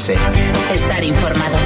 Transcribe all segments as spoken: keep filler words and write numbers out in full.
Ourense. Estar informado.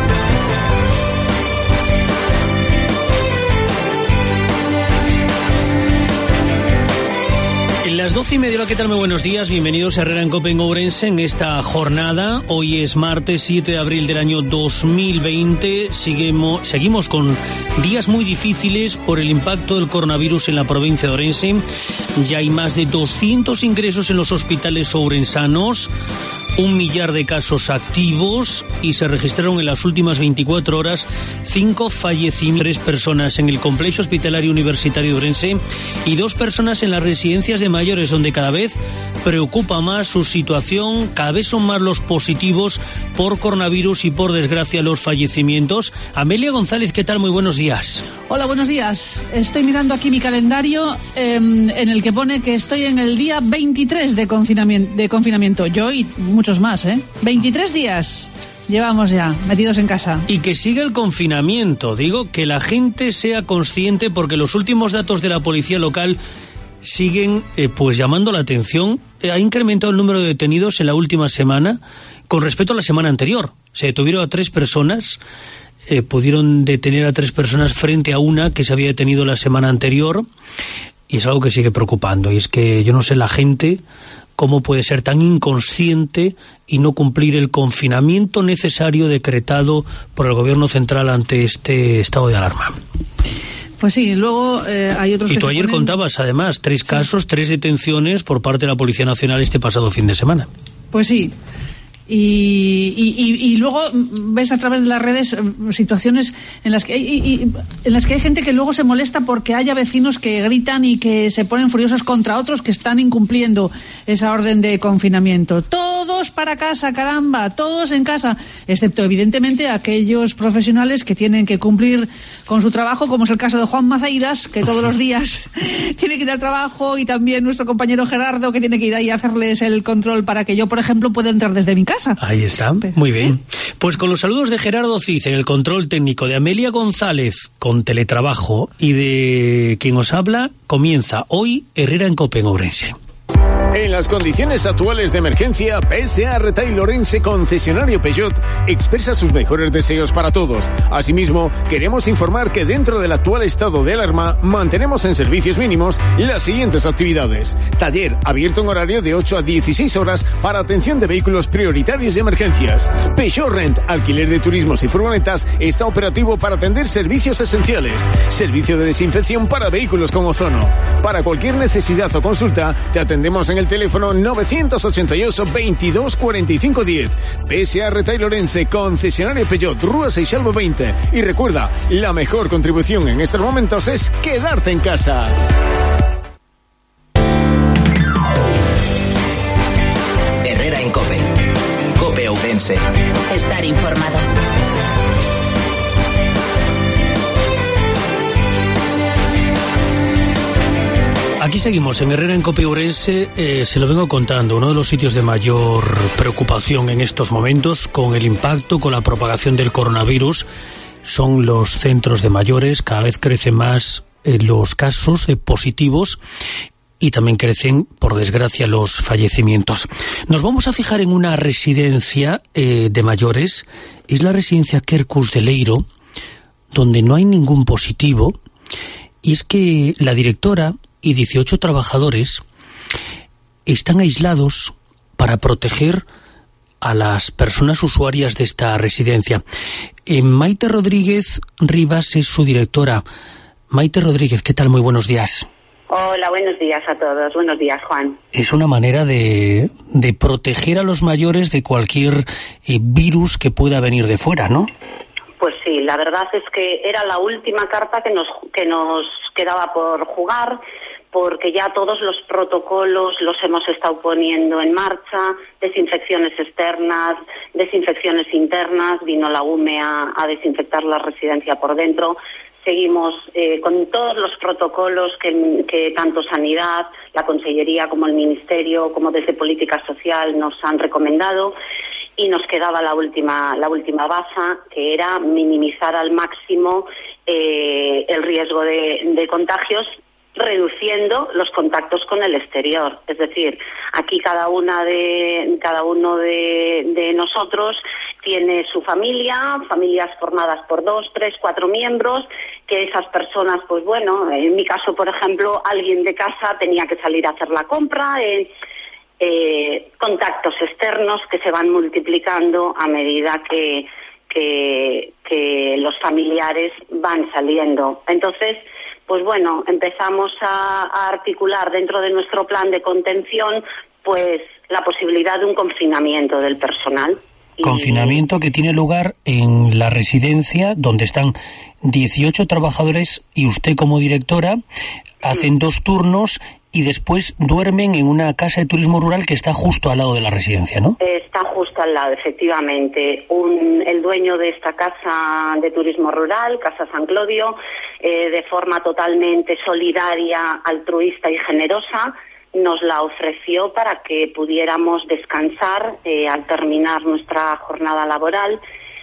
Las doce y media, ¿qué tal? Muy buenos días, bienvenidos a Herrera en Cope en Ourense en esta jornada. Hoy es martes siete de abril del año dos mil veinte. Seguimos, seguimos con días muy difíciles por el impacto del coronavirus en la provincia de Ourense. Ya hay más de doscientos ingresos en los hospitales ourensanos, un millar de casos activos y se registraron en las últimas veinticuatro horas cinco fallecimientos, tres personas en el complejo hospitalario universitario de Ourense y dos personas en las residencias de mayores, donde cada vez preocupa más su situación. Cada vez son más los positivos por coronavirus y, por desgracia, los fallecimientos. Amelia González, ¿qué tal? Muy buenos días. Hola, buenos días. Estoy mirando aquí mi calendario eh, en el que pone que estoy en el día veintitrés de confinamiento, de confinamiento. Yo y muchos más, ¿eh? veintitrés días llevamos ya metidos en casa. Y que siga el confinamiento. Digo, que la gente sea consciente, porque los últimos datos de la policía local siguen eh, pues llamando la atención. Eh, ha incrementado el número de detenidos en la última semana con respecto a la semana anterior. Se detuvieron a tres personas, eh, pudieron detener a tres personas frente a una que se había detenido la semana anterior, y es algo que sigue preocupando. Y es que yo no sé la gente cómo puede ser tan inconsciente y no cumplir el confinamiento necesario decretado por el Gobierno central ante este estado de alarma. Pues sí, luego eh, hay otros. Y tú que ayer ponen... contabas, además, tres sí. casos, tres detenciones por parte de la Policía Nacional este pasado fin de semana. Pues sí. Y, y, y, y luego ves a través de las redes situaciones en las que hay, y, y, en las que hay gente que luego se molesta porque haya vecinos que gritan y que se ponen furiosos contra otros que están incumpliendo esa orden de confinamiento. Todos para casa, caramba, todos en casa, excepto evidentemente aquellos profesionales que tienen que cumplir con su trabajo, como es el caso de Juan Mazeiras, que todos los días tiene que ir al trabajo, y también nuestro compañero Gerardo, que tiene que ir ahí a hacerles el control para que yo, por ejemplo, pueda entrar desde mi casa. Ahí está, muy bien. Pues con los saludos de Gerardo Cid en el control técnico, de Amelia González con teletrabajo y de quien os habla, comienza hoy Herrera en Cope en Ourense. En las condiciones actuales de emergencia, P S A Retail Ourense, concesionario Peugeot, expresa sus mejores deseos para todos. Asimismo, queremos informar que dentro del actual estado de alarma, mantenemos en servicios mínimos las siguientes actividades. Taller, abierto en horario de ocho a dieciséis horas para atención de vehículos prioritarios y emergencias. Peugeot Rent, alquiler de turismos y furgonetas, está operativo para atender servicios esenciales. Servicio de desinfección para vehículos con ozono. Para cualquier necesidad o consulta, te atendemos en el teléfono novecientos ochenta y ocho, veintidós, cuarenta y cinco, diez. P S A Retail Ourense, concesionario Peugeot, Rúa Seixalvo veinte. Y recuerda, la mejor contribución en estos momentos es quedarte en casa. Herrera en Cope. Cope Ourense. Estar informado. Aquí seguimos en Herrera en Cope Ourense. Eh, se lo vengo contando, uno de los sitios de mayor preocupación en estos momentos con el impacto, con la propagación del coronavirus, son los centros de mayores. Cada vez crecen más eh, los casos de positivos y también crecen, por desgracia, los fallecimientos. Nos vamos a fijar en una residencia eh, de mayores. Es la residencia Quercus de Leiro, donde no hay ningún positivo, y es que la directora y dieciocho trabajadores están aislados para proteger a las personas usuarias de esta residencia. Eh, Maite Rodríguez Rivas es su directora. Maite Rodríguez, ¿qué tal? Muy buenos días. Hola, buenos días a todos. Buenos días, Juan. Es una manera de, de proteger a los mayores de cualquier eh, virus que pueda venir de fuera, ¿no? Pues sí, la verdad es que era la última carta que nos, que nos quedaba por jugar, porque ya todos los protocolos los hemos estado poniendo en marcha, desinfecciones externas, desinfecciones internas, vino la U M E a, a desinfectar la residencia por dentro. Seguimos eh, con todos los protocolos que, que tanto Sanidad, la Consellería como el Ministerio, como desde Política Social nos han recomendado. Y nos quedaba la última la última baza, que era minimizar al máximo eh, el riesgo de, de contagios, reduciendo los contactos con el exterior. Es decir, aquí cada una de cada uno de, de nosotros tiene su familia, familias formadas por dos, tres, cuatro miembros, que esas personas, pues bueno, en mi caso, por ejemplo, alguien de casa tenía que salir a hacer la compra, eh, eh, contactos externos que se van multiplicando a medida que, que, que los familiares van saliendo. Entonces, pues bueno, empezamos a, a articular dentro de nuestro plan de contención, pues la posibilidad de un confinamiento del personal. Confinamiento que tiene lugar en la residencia donde están dieciocho trabajadores y usted como directora hacen sí. dos turnos y después duermen en una casa de turismo rural que está justo al lado de la residencia, ¿no? Está justo al lado, efectivamente. Un, el dueño de esta casa de turismo rural, Casa San Clodio, eh, de forma totalmente solidaria, altruista y generosa, nos la ofreció para que pudiéramos descansar eh, al terminar nuestra jornada laboral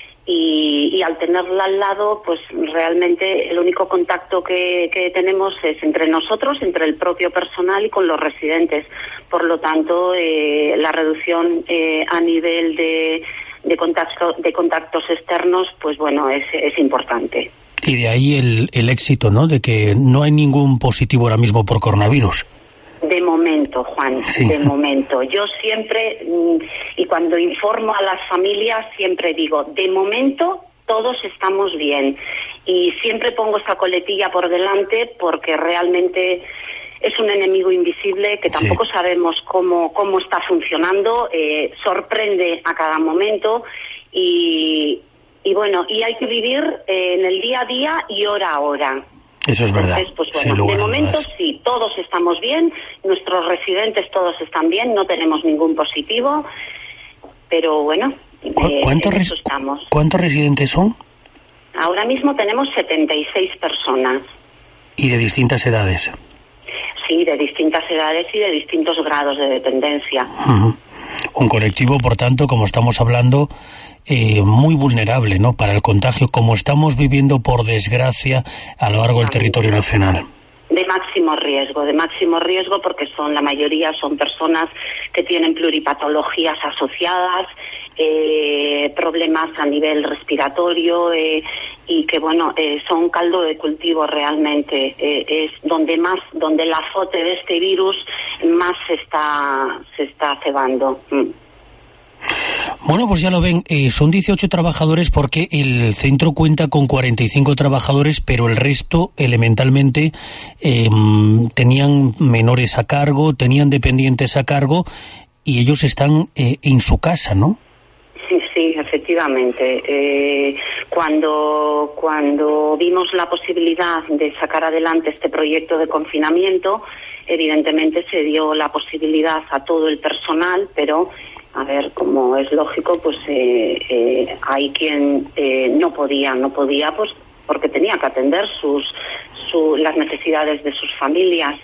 y, y al tenerla al lado, pues realmente el único contacto que, que tenemos es entre nosotros, entre el propio personal y con los residentes. Por lo tanto, eh, la reducción eh, a nivel de, de, contacto, de contactos externos, pues bueno, es, es importante. Y de ahí el, el éxito, ¿no?, de que no hay ningún positivo ahora mismo por coronavirus. De momento, Juan, sí. de momento. Yo siempre, y cuando informo a las familias, siempre digo, de momento todos estamos bien. Y siempre pongo esta coletilla por delante porque realmente es un enemigo invisible que tampoco sí. sabemos cómo, cómo está funcionando, eh, sorprende a cada momento y, y bueno, y hay que vivir eh, en el día a día y hora a hora. Eso es verdad. Entonces, pues bueno, de momento sí, todos estamos bien, nuestros residentes todos están bien, no tenemos ningún positivo, pero bueno, eh, ¿Cuántos, en res eso estamos. ¿Cuántos residentes son? Ahora mismo tenemos setenta y seis personas. ¿Y de distintas edades? Sí, de distintas edades y de distintos grados de dependencia. Uh-huh. Un colectivo, por tanto, como estamos hablando, eh, muy vulnerable, ¿no?, para el contagio, como estamos viviendo, por desgracia, a lo largo del territorio nacional. De máximo riesgo, de máximo riesgo porque son la mayoría son personas que tienen pluripatologías asociadas, eh, problemas a nivel respiratorio eh, y que bueno eh, son caldo de cultivo realmente. Eh, es donde más, donde la azote de este virus más se está se está cebando. Mm. Bueno, pues ya lo ven, eh, son dieciocho trabajadores porque el centro cuenta con cuarenta y cinco trabajadores, pero el resto, elementalmente, eh, tenían menores a cargo, tenían dependientes a cargo y ellos están eh, en su casa, ¿no? Sí, sí, efectivamente. Eh, cuando, cuando vimos la posibilidad de sacar adelante este proyecto de confinamiento, evidentemente se dio la posibilidad a todo el personal, pero a ver, como es lógico, pues eh, eh, hay quien eh, no podía, no podía, pues porque tenía que atender sus, su, las necesidades de sus familias.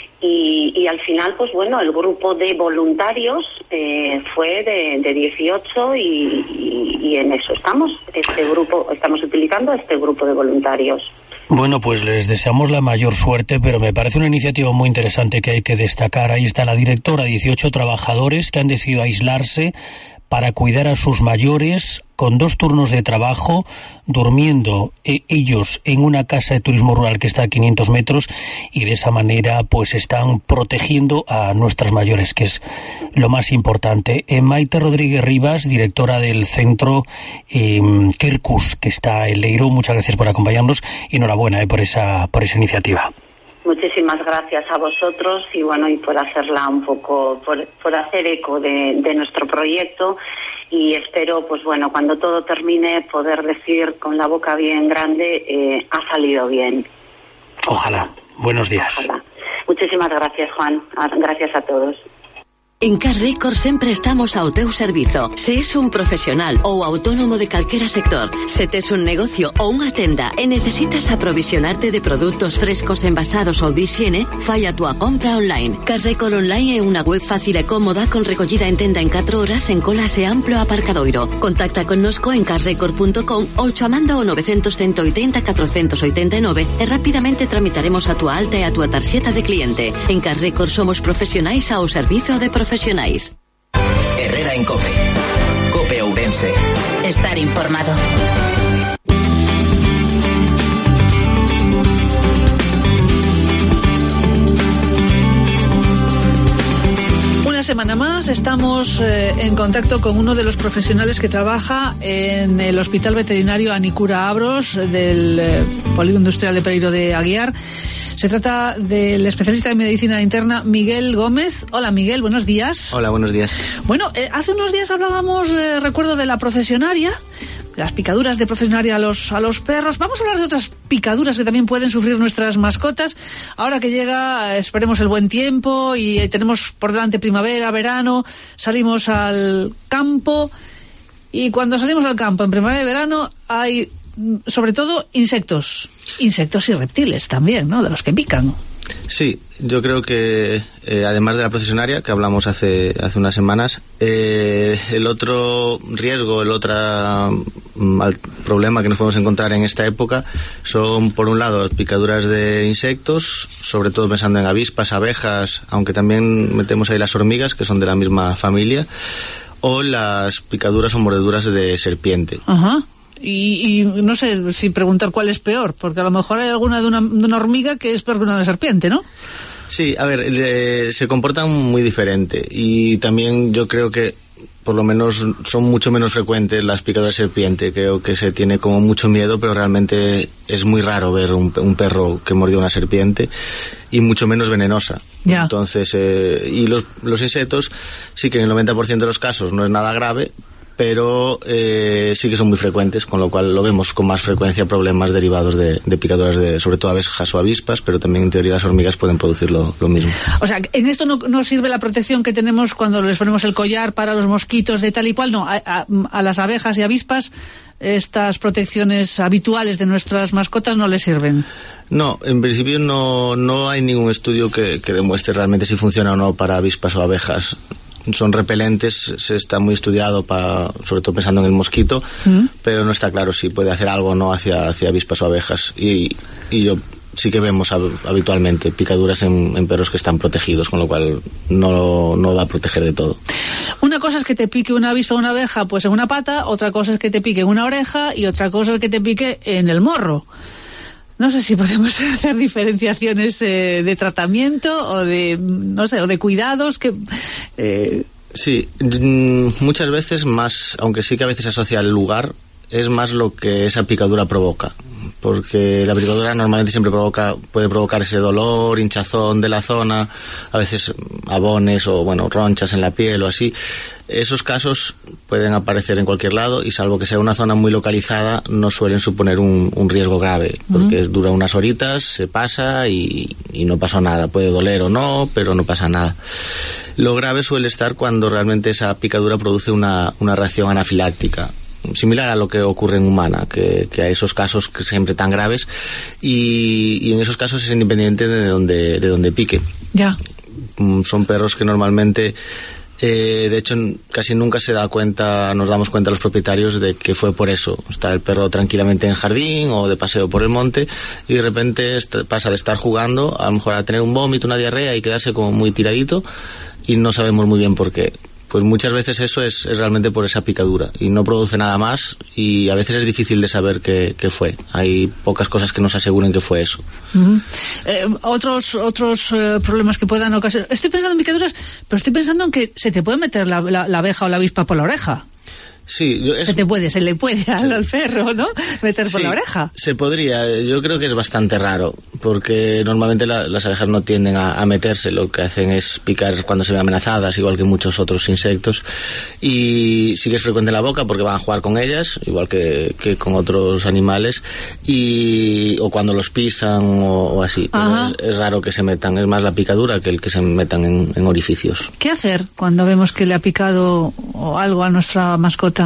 Y, y al final, pues bueno, el grupo de voluntarios eh, fue de, de dieciocho y, y, y en eso estamos. Este grupo, estamos utilizando este grupo de voluntarios. Bueno, pues les deseamos la mayor suerte, pero me parece una iniciativa muy interesante que hay que destacar. Ahí está la directora, dieciocho trabajadores que han decidido aislarse para cuidar a sus mayores con dos turnos de trabajo, durmiendo eh, ellos en una casa de turismo rural que está a quinientos metros y de esa manera pues están protegiendo a nuestras mayores, que es lo más importante. Eh, Maite Rodríguez Rivas, directora del centro eh, Quercus, que está en Leiro, muchas gracias por acompañarnos y enhorabuena eh, por esa por esa iniciativa. Muchísimas gracias a vosotros y bueno, y por hacerla un poco, por, por hacer eco de, de nuestro proyecto y espero, pues bueno, cuando todo termine poder decir con la boca bien grande, eh, ha salido bien. Ojalá. Buenos días. Ojalá. Muchísimas gracias, Juan. Gracias a todos. En Carrecord sempre estamos ao teu servizo. Se es un profesional ou autónomo de calquera sector, se tes un negocio ou unha tenda e necesitas aprovisionarte de produtos frescos envasados ou de higiene, fai a túa compra online. Carrecord Online é unha web fácil e cómoda con recollida en tenda en catro horas en colas e amplo aparcadoiro. Contacta connosco en carrecord punto com ou chamando ao nove cero cero, uno oito zero, catro oito nove e rapidamente tramitaremos a túa alta e a túa tarxeta de cliente. En Carrecord somos profesionais ao servizo de profesionais. Herrera en COPE. COPE Ourense. Estar informado. Una semana más estamos eh, en contacto con uno de los profesionales que trabaja en el Hospital Veterinario Anicura Abros del eh, Polígono Industrial de Pereiro de Aguiar. Se trata del especialista de medicina interna Miguel Gómez. Hola Miguel, buenos días. Hola, buenos días. Bueno, eh, hace unos días hablábamos, eh, recuerdo, de la procesionaria, las picaduras de procesionaria a los, a los perros. Vamos a hablar de otras picaduras que también pueden sufrir nuestras mascotas. Ahora que llega, esperemos el buen tiempo y eh, tenemos por delante primavera, verano, salimos al campo y cuando salimos al campo en primavera y verano hay sobre todo insectos, insectos y reptiles también, ¿no? De los que pican. Sí, yo creo que eh, además de la procesionaria que hablamos hace hace unas semanas, eh, el otro riesgo, el otro um, problema que nos podemos encontrar en esta época son, por un lado, las picaduras de insectos, sobre todo pensando en avispas, abejas, aunque también metemos ahí las hormigas, que son de la misma familia, o las picaduras o mordeduras de serpiente. Ajá. Y, y no sé si preguntar cuál es peor, porque a lo mejor hay alguna de una, de una hormiga que es peor que una de serpiente, ¿no? Sí, a ver, eh, se comportan muy diferente y también yo creo que por lo menos son mucho menos frecuentes las picaduras de serpiente. Creo que se tiene como mucho miedo, pero realmente es muy raro ver un, un perro que mordió una serpiente y mucho menos venenosa. Ya. Entonces, eh, y los, los insectos sí que en el noventa por ciento de los casos no es nada grave, pero eh, sí que son muy frecuentes, con lo cual lo vemos con más frecuencia problemas derivados de, de picaduras de, sobre todo abejas o avispas, pero también en teoría las hormigas pueden producir lo, lo mismo. O sea, en esto no, no sirve la protección que tenemos cuando les ponemos el collar para los mosquitos de tal y cual, no, a, a, a las abejas y avispas estas protecciones habituales de nuestras mascotas no les sirven. No, en principio no, no hay ningún estudio que, que demuestre realmente si funciona o no para avispas o abejas. Son repelentes, se está muy estudiado, para, sobre todo pensando en el mosquito, ¿Mm? Pero no está claro si puede hacer algo o no hacia, hacia avispas o abejas. Y, y yo sí que vemos habitualmente picaduras en, en perros que están protegidos, con lo cual no, no va a proteger de todo. Una cosa es que te pique una avispa o una abeja pues en una pata, otra cosa es que te pique en una oreja y otra cosa es que te pique en el morro. No sé si podemos hacer diferenciaciones eh, de tratamiento o de, no sé, o de cuidados que... Eh... Sí, muchas veces más, aunque sí que a veces se asocia al lugar, es más lo que esa picadura provoca. Porque la picadura normalmente siempre provoca, puede provocar ese dolor, hinchazón de la zona, a veces abones o, bueno, ronchas en la piel o así. Esos casos pueden aparecer en cualquier lado y salvo que sea una zona muy localizada no suelen suponer un, un riesgo grave, porque uh-huh. dura unas horitas, se pasa y, y no pasó nada. Puede doler o no, pero no pasa nada. Lo grave suele estar cuando realmente esa picadura produce una, una reacción anafiláctica, similar a lo que ocurre en humana, que, que hay esos casos que siempre tan graves y, y en esos casos es independiente de donde, de donde pique. Ya. Son perros que normalmente, eh, de hecho casi nunca se da cuenta, nos damos cuenta los propietarios de que fue por eso. Está el perro tranquilamente en el jardín o de paseo por el monte y de repente est- pasa de estar jugando a lo mejor a tener un vómito, una diarrea y quedarse como muy tiradito y no sabemos muy bien por qué. Pues muchas veces eso es, es realmente por esa picadura y no produce nada más y a veces es difícil de saber qué, qué fue. Hay pocas cosas que nos aseguren que fue eso. Uh-huh. Eh, otros otros eh, problemas que puedan ocasionar. Estoy pensando en picaduras, pero estoy pensando en que se te puede meter la, la, la abeja o la avispa por la oreja. Sí, yo, es... Se te puede, se le puede al, al perro, ¿no? Meter por sí, la oreja. Se podría, yo creo que es bastante raro, porque normalmente la, las abejas no tienden a, a meterse, lo que hacen es picar cuando se ven amenazadas, igual que muchos otros insectos, y sí que es frecuente en la boca porque van a jugar con ellas, igual que, que con otros animales, y o cuando los pisan o, o así, pero es, es raro que se metan, es más la picadura que el que se metan en, en orificios. ¿Qué hacer cuando vemos que le ha picado algo a nuestra mascota?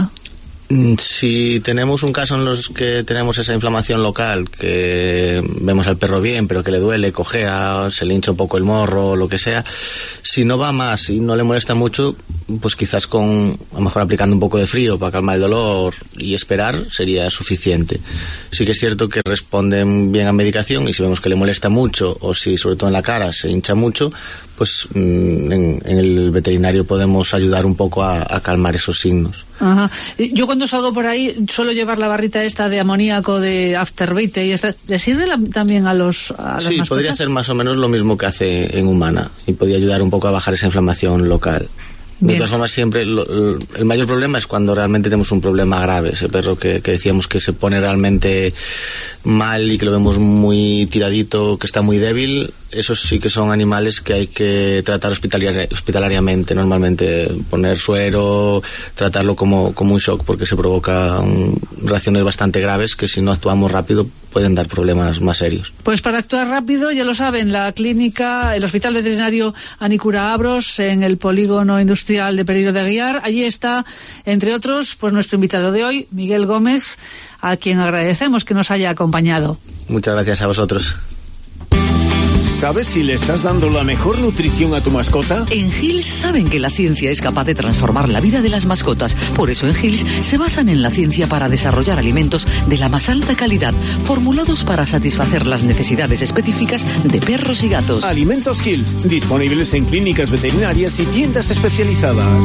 Si tenemos un caso en los que tenemos esa inflamación local, que vemos al perro bien, pero que le duele, cojea, se le hincha un poco el morro, lo que sea, si no va más y no le molesta mucho, pues quizás con, a lo mejor aplicando un poco de frío para calmar el dolor y esperar sería suficiente. Sí que es cierto que responden bien a medicación, y si vemos que le molesta mucho, o si sobre todo en la cara se hincha mucho, pues en, en el veterinario podemos ayudar un poco a, a calmar esos signos. Ajá. Yo cuando salgo por ahí suelo llevar la barrita esta de amoníaco de Afterbite y esta. ¿Le sirve la, también a los a las Sí, mascotas? podría hacer más o menos lo mismo que hace en humana, y podría ayudar un poco a bajar esa inflamación local. De Bien. todas formas, siempre lo, el mayor problema es cuando realmente tenemos un problema grave. Ese perro que, que decíamos que se pone realmente mal y que lo vemos muy tiradito, que está muy débil, esos sí que son animales que hay que tratar hospitalaria, hospitalariamente. Normalmente poner suero, tratarlo como, como un shock, porque se provocan reacciones bastante graves que si no actuamos rápido pueden dar problemas más serios. Pues para actuar rápido, ya lo saben, la clínica, el Hospital Veterinario Anicura Abros, en el Polígono Industrial de Pereiro de Aguiar. Allí está, entre otros, pues nuestro invitado de hoy, Miguel Gómez, a quien agradecemos que nos haya acompañado. Muchas gracias a vosotros. ¿Sabes si le estás dando la mejor nutrición a tu mascota? En Hills saben que la ciencia es capaz de transformar la vida de las mascotas. Por eso en Hills se basan en la ciencia para desarrollar alimentos de la más alta calidad, formulados para satisfacer las necesidades específicas de perros y gatos. Alimentos Hills, disponibles en clínicas veterinarias y tiendas especializadas.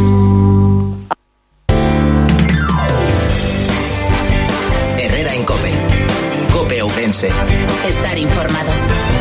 Herrera en COPE. COPE Ourense. Estar informado.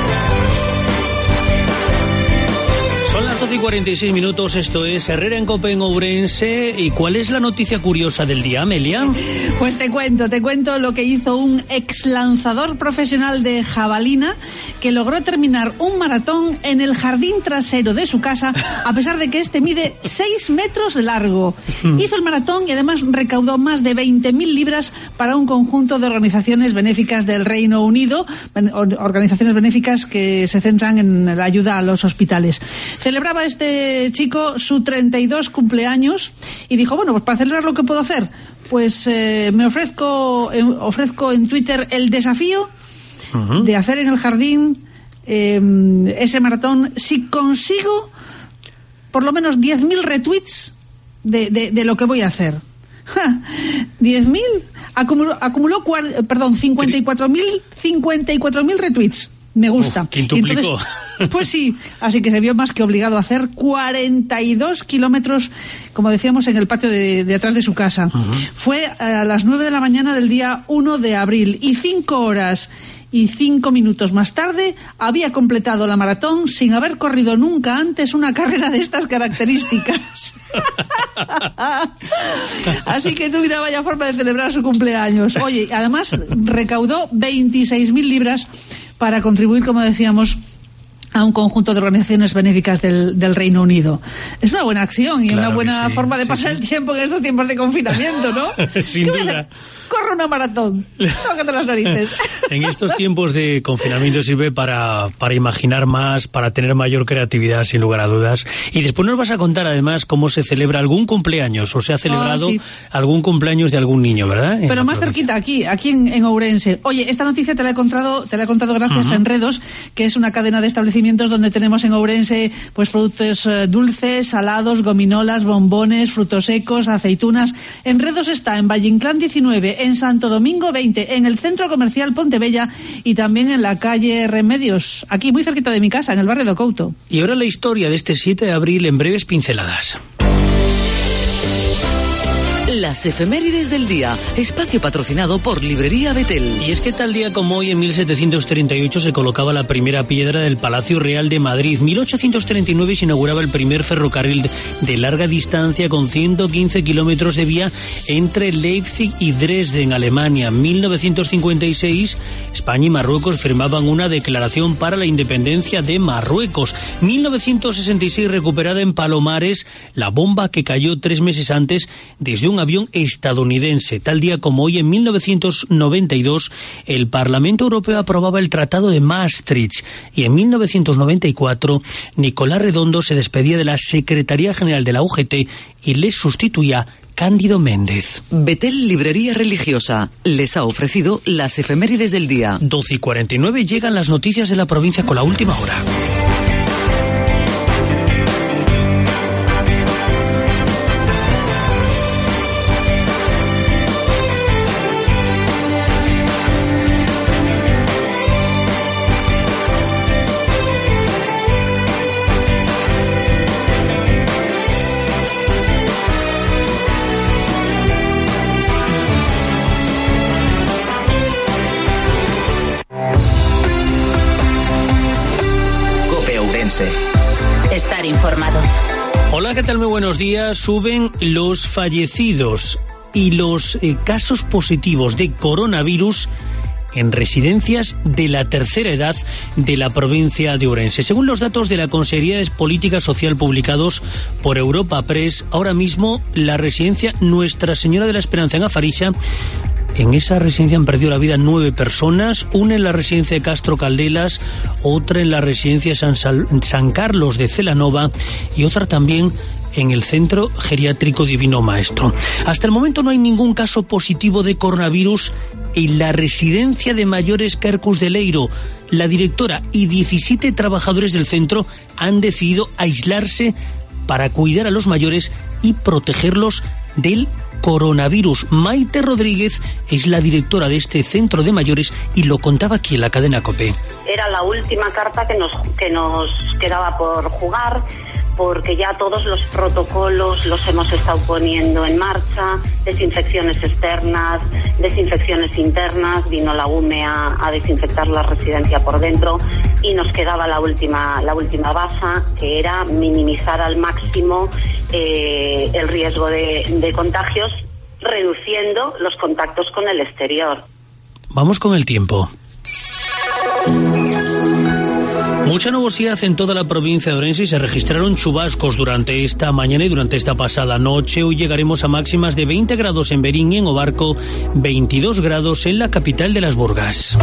Son las doce y cuarenta y seis minutos, esto es Herrera en COPE en Ourense. ¿Y cuál es la noticia curiosa del día, Amelia? Pues te cuento, te cuento lo que hizo un ex lanzador profesional de jabalina que logró terminar un maratón en el jardín trasero de su casa, a pesar de que este mide seis metros de largo. Hizo el maratón y además recaudó más de veinte mil libras para un conjunto de organizaciones benéficas del Reino Unido, organizaciones benéficas que se centran en la ayuda a los hospitales. Celebraba este chico su treinta y dos cumpleaños y dijo, bueno, pues para celebrar, ¿lo que puedo hacer? Pues eh, me ofrezco eh, ofrezco en Twitter el desafío uh-huh. de hacer en el jardín eh, ese maratón si consigo por lo menos diez mil retweets de, de, de lo que voy a hacer. ¿diez mil? Acumuló, acumuló cuar, perdón, cincuenta y cuatro mil retweets. Me gusta. Oh, quintuplicó. Entonces, pues sí, así que se vio más que obligado a hacer cuarenta y dos kilómetros, como decíamos, en el patio de, de atrás de su casa. Uh-huh. Fue a las nueve de la mañana del día uno de abril y cinco horas y cinco minutos más tarde había completado la maratón sin haber corrido nunca antes una carrera de estas características. Así que tú mira, vaya forma de celebrar su cumpleaños. Oye, además recaudó veintiséis mil libras para contribuir, como decíamos, a un conjunto de organizaciones benéficas del, del Reino Unido. Es una buena acción y claro una buena sí, forma de sí, pasar sí. el tiempo en estos tiempos de confinamiento, ¿no? Sin ¿Qué voy a duda. hacer? Corre una maratón. Tócate las narices. En estos tiempos de confinamiento sirve para, para imaginar más, para tener mayor creatividad, sin lugar a dudas. Y después nos vas a contar, además, cómo se celebra algún cumpleaños, o se ha celebrado oh, sí. algún cumpleaños de algún niño, ¿verdad? En Pero más provincia. cerquita, aquí, aquí en, en Ourense. Oye, esta noticia te la he contado, te la he contado gracias uh-huh. a Enredos, que es una cadena de establecimientos donde tenemos en Ourense pues productos eh, dulces, salados, gominolas, bombones, frutos secos, aceitunas. Enredos está en Valle Inclán diecinueve, en Santo Domingo veinte, en el Centro Comercial Pontebella y también en la calle Remedios, aquí muy cerquita de mi casa, en el barrio de Couto. Y ahora la historia de este siete de abril en breves pinceladas. Las efemérides del día, espacio patrocinado por Librería Betel. Y es que tal día como hoy, en mil setecientos treinta y ocho, se colocaba la primera piedra del Palacio Real de Madrid. mil ochocientos treinta y nueve se inauguraba el primer ferrocarril de larga distancia con ciento quince kilómetros de vía entre Leipzig y Dresden, Alemania. mil novecientos cincuenta y seis, España y Marruecos firmaban una declaración para la independencia de Marruecos. mil novecientos sesenta y seis, recuperada en Palomares la bomba que cayó tres meses antes desde un avión estadounidense. Tal día como hoy, en mil novecientos noventa y dos, el Parlamento Europeo aprobaba el Tratado de Maastricht y en mil novecientos noventa y cuatro Nicolás Redondo se despedía de la Secretaría General de la U G T y le sustituía Cándido Méndez. Betel Librería Religiosa les ha ofrecido las efemérides del día. doce y cuarenta y nueve, llegan las noticias de la provincia con la última hora. informado. Hola, ¿qué tal? Muy buenos días. Suben los fallecidos y los eh, casos positivos de coronavirus en residencias de la tercera edad de la provincia de Ourense. Según los datos de la Consejería de Política Social publicados por Europa Press, ahora mismo la residencia Nuestra Señora de la Esperanza en Afarixa, en esa residencia han perdido la vida nueve personas, una en la residencia de Castro Caldelas, otra en la residencia San, Sal- San Carlos de Celanova y otra también en el Centro Geriátrico Divino Maestro. Hasta el momento no hay ningún caso positivo de coronavirus en la residencia de mayores Quercus de Leiro. La directora y diecisiete trabajadores del centro han decidido aislarse para cuidar a los mayores y protegerlos del coronavirus. Maite Rodríguez es la directora de este centro de mayores y lo contaba aquí en la cadena COPE. Era la última carta que nos, que nos quedaba por jugar, porque ya todos los protocolos los hemos estado poniendo en marcha, desinfecciones externas, desinfecciones internas, vino la U M E a, a desinfectar la residencia por dentro y nos quedaba la última, la última baza, que era minimizar al máximo eh, el riesgo de, de contagios, reduciendo los contactos con el exterior. Vamos con el tiempo. Mucha nubosidad en toda la provincia de Ourense y se registraron chubascos durante esta mañana y durante esta pasada noche. Hoy llegaremos a máximas de veinte grados en Berín y en Obarco, veintidós grados en la capital de las Burgas.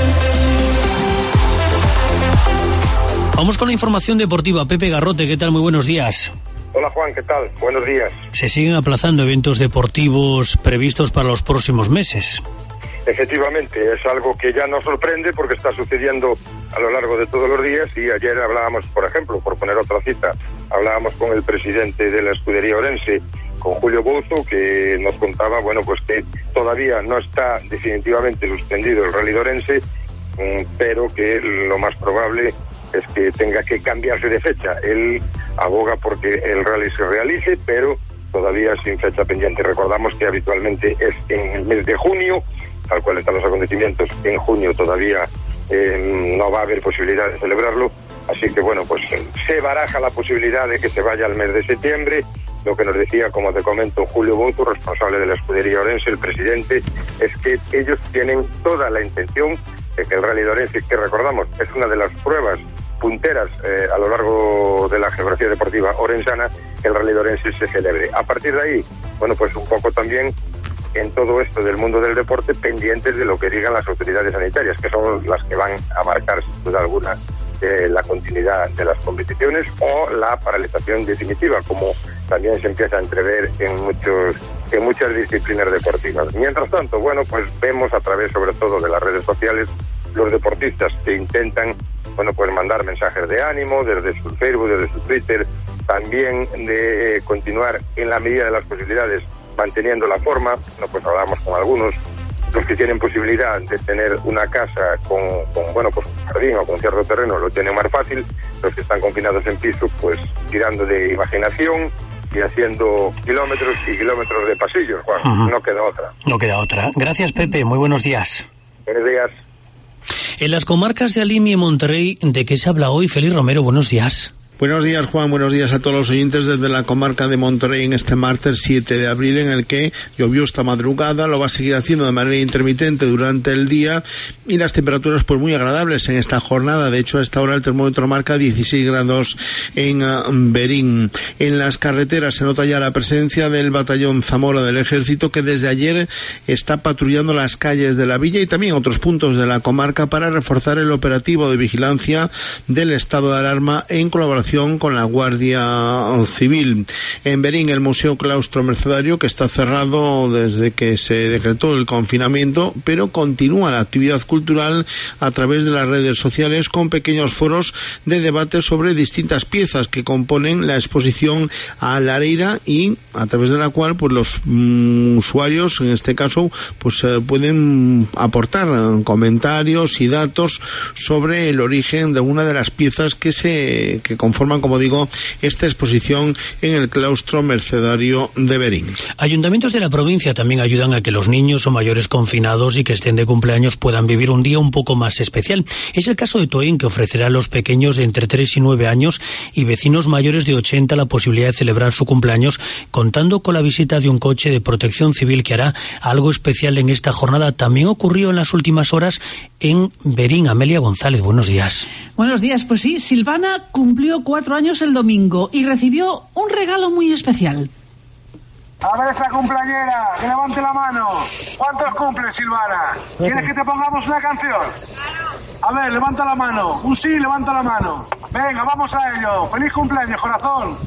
Vamos con la información deportiva. Pepe Garrote, ¿qué tal? Muy buenos días. Hola Juan, ¿qué tal? Buenos días. Se siguen aplazando eventos deportivos previstos para los próximos meses. Efectivamente, es algo que ya nos sorprende porque está sucediendo a lo largo de todos los días y ayer hablábamos, por ejemplo, por poner otra cita, hablábamos con el presidente de la escudería Ourense, con Julio Bouzo, que nos contaba, bueno, pues que todavía no está definitivamente suspendido el Rally de Ourense, pero que lo más probable es que tenga que cambiarse de fecha. Él aboga porque el rally se realice, pero todavía sin fecha pendiente. Recordamos que habitualmente es en el mes de junio, al cual están los acontecimientos. En junio todavía eh, no va a haber posibilidad de celebrarlo, así que bueno, pues se baraja la posibilidad de que se vaya al mes de septiembre. Lo que nos decía, como te comento, Julio Bouzo, responsable de la escudería Ourense, el presidente, es que ellos tienen toda la intención de que el Rally de Ourense, que recordamos es una de las pruebas punteras eh, a lo largo de la geografía deportiva orensana, que el Rally de Ourense se celebre. A partir de ahí, bueno, pues un poco también en todo esto del mundo del deporte, pendientes de lo que digan las autoridades sanitarias, que son las que van a marcar, sin duda alguna, eh, la continuidad de las competiciones o la paralización definitiva, como también se empieza a entrever en muchos en muchas disciplinas deportivas. Mientras tanto, bueno, pues vemos a través, sobre todo, de las redes sociales, los deportistas que intentan, bueno, pues mandar mensajes de ánimo desde su Facebook, desde su Twitter, también de eh, continuar en la medida de las posibilidades manteniendo la forma. No, pues hablamos con algunos, los que tienen posibilidad de tener una casa con, con bueno, pues un jardín o con cierto terreno, lo tienen más fácil. Los que están confinados en piso, pues tirando de imaginación y haciendo kilómetros y kilómetros de pasillos, Juan. Uh-huh. No queda otra. No queda otra. Gracias, Pepe. Muy buenos días. Buenos días. En las comarcas de Alimie y Monterrey, ¿de qué se habla hoy? Félix Romero, buenos días. Buenos días, Juan. Buenos días a todos los oyentes desde la comarca de Monterrey en este martes siete de abril, en el que llovió esta madrugada, lo va a seguir haciendo de manera intermitente durante el día y las temperaturas pues muy agradables en esta jornada. De hecho, a esta hora el termómetro marca dieciséis grados en uh, Berín. En las carreteras se nota ya la presencia del batallón Zamora del Ejército, que desde ayer está patrullando las calles de la villa y también otros puntos de la comarca para reforzar el operativo de vigilancia del estado de alarma en colaboración con la Guardia Civil. En Berín, el Museo Claustro Mercedario, que está cerrado desde que se decretó el confinamiento, pero continúa la actividad cultural a través de las redes sociales con pequeños foros de debate sobre distintas piezas que componen la exposición a la Areira y a través de la cual pues los mm, usuarios, en este caso, pues eh, pueden aportar eh, comentarios y datos sobre el origen de una de las piezas que se que conforman conforman, como digo, esta exposición en el claustro mercedario de Berín. Ayuntamientos de la provincia también ayudan a que los niños o mayores confinados y que estén de cumpleaños puedan vivir un día un poco más especial. Es el caso de Toín, que ofrecerá a los pequeños de entre tres y nueve años y vecinos mayores de ochenta la posibilidad de celebrar su cumpleaños, contando con la visita de un coche de protección civil que hará algo especial en esta jornada. También ocurrió en las últimas horas en Berín. Amelia González, buenos días. Buenos días, pues sí, Silvana cumplió cuatro años el domingo y recibió un regalo muy especial. A ver esa cumpleañera, que levante la mano. ¿Cuántos cumple, Silvana? ¿Quieres que te pongamos una canción? A ver, levanta la mano. Un sí, levanta la mano. Venga, vamos a ello. ¡Feliz cumpleaños, corazón!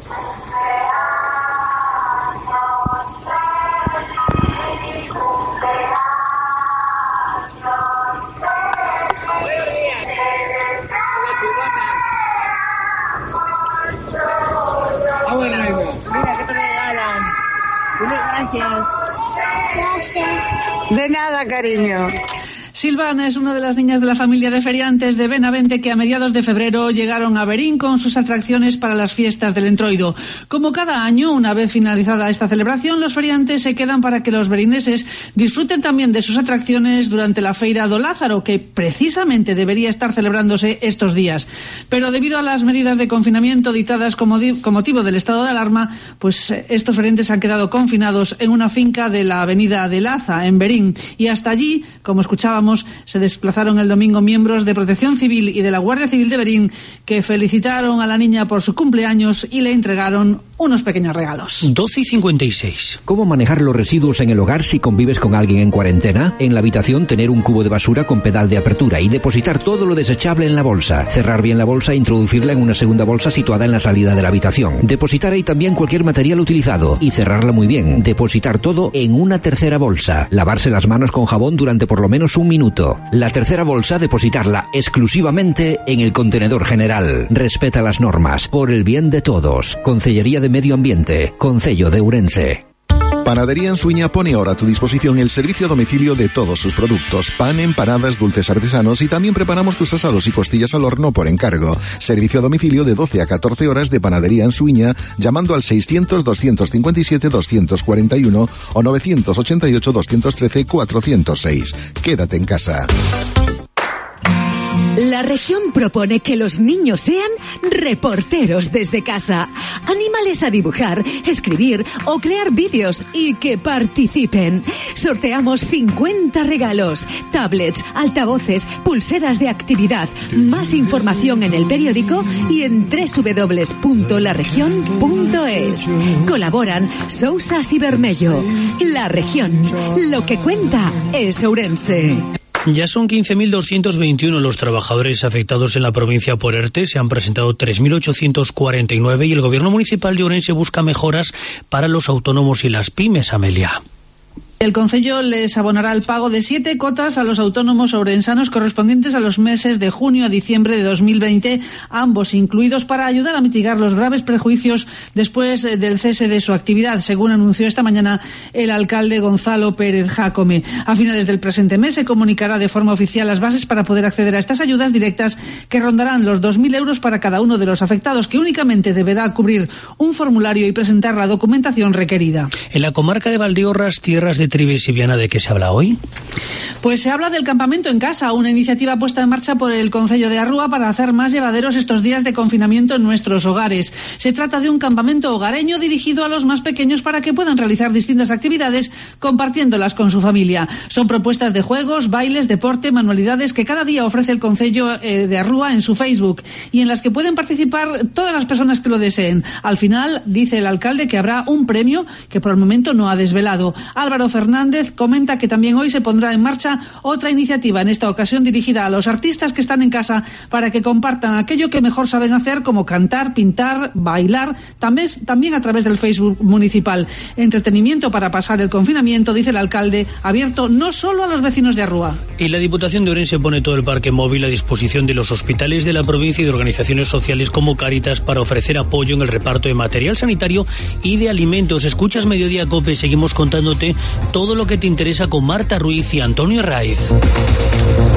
Mira que te regalan. Gracias. Gracias. De nada, cariño. Silvana es una de las niñas de la familia de feriantes de Benavente que a mediados de febrero llegaron a Berín con sus atracciones para las fiestas del Entroido. Como cada año, una vez finalizada esta celebración, los feriantes se quedan para que los berineses disfruten también de sus atracciones durante la Feira do Lázaro, que precisamente debería estar celebrándose estos días. Pero debido a las medidas de confinamiento dictadas como con motivo del estado de alarma, pues estos feriantes han quedado confinados en una finca de la avenida de Laza, en Berín. Y hasta allí, como escuchábamos, se desplazaron el domingo miembros de Protección Civil y de la Guardia Civil de Berín, que felicitaron a la niña por su cumpleaños y le entregaron unos pequeños regalos. doce y cincuenta y seis. ¿Cómo manejar los residuos en el hogar si convives con alguien en cuarentena? En la habitación, tener un cubo de basura con pedal de apertura y depositar todo lo desechable en la bolsa. Cerrar bien la bolsa e introducirla en una segunda bolsa situada en la salida de la habitación. Depositar ahí también cualquier material utilizado y cerrarla muy bien. Depositar todo en una tercera bolsa. Lavarse las manos con jabón durante por lo menos un minuto. La tercera bolsa, depositarla exclusivamente en el contenedor general. Respeta las normas, por el bien de todos. Concellería de Medio Ambiente, Concello de Ourense. Panadería en Suiña pone ahora a tu disposición el servicio a domicilio de todos sus productos: pan, empanadas, dulces artesanos, y también preparamos tus asados y costillas al horno por encargo. Servicio a domicilio de doce a catorce horas de Panadería en Suiña, llamando al seiscientos, doscientos cincuenta y siete, doscientos cuarenta y uno o novecientos ochenta y ocho, doscientos trece, cuatrocientos seis. Quédate en casa. La región propone que los niños sean reporteros desde casa. Anímales a dibujar, escribir o crear vídeos y que participen. Sorteamos cincuenta regalos, tablets, altavoces, pulseras de actividad. Más información en el periódico y en doble u doble u doble u punto la región punto es. Colaboran Sousas y Bermello. La región, lo que cuenta es Ourense. Ya son quince mil doscientos veintiuno los trabajadores afectados en la provincia por ERTE. Se han presentado tres mil ochocientos cuarenta y nueve y el Gobierno Municipal de Ourense busca mejoras para los autónomos y las pymes. Amelia. El Concello les abonará el pago de siete cotas a los autónomos ourensanos correspondientes a los meses de junio a diciembre de dos mil veinte, ambos incluidos, para ayudar a mitigar los graves perjuicios después del cese de su actividad, según anunció esta mañana el alcalde Gonzalo Pérez Jácome. A finales del presente mes se comunicará de forma oficial las bases para poder acceder a estas ayudas directas, que rondarán los dos mil euros para cada uno de los afectados, que únicamente deberá cubrir un formulario y presentar la documentación requerida. En la comarca de Valdeorras, tierras de Trives y Viana, ¿de qué se habla hoy? Pues se habla del campamento en casa, una iniciativa puesta en marcha por el Concello de Arrúa para hacer más llevaderos estos días de confinamiento en nuestros hogares. Se trata de un campamento hogareño dirigido a los más pequeños para que puedan realizar distintas actividades compartiéndolas con su familia. Son propuestas de juegos, bailes, deporte, manualidades que cada día ofrece el Concello eh, de Arrúa en su Facebook y en las que pueden participar todas las personas que lo deseen. Al final, dice el alcalde que habrá un premio que por el momento no ha desvelado. Álvaro Fernández comenta que también hoy se pondrá en marcha otra iniciativa, en esta ocasión dirigida a los artistas que están en casa, para que compartan aquello que mejor saben hacer, como cantar, pintar, bailar, también, también a través del Facebook municipal. Entretenimiento para pasar el confinamiento, dice el alcalde, abierto no solo a los vecinos de Arrúa. Y la Diputación de Ourense pone todo el parque móvil a disposición de los hospitales de la provincia y de organizaciones sociales como Cáritas para ofrecer apoyo en el reparto de material sanitario y de alimentos. Escuchas Mediodía Cope, seguimos contándote todo lo que te interesa con Marta Ruiz y Antonio Raiz.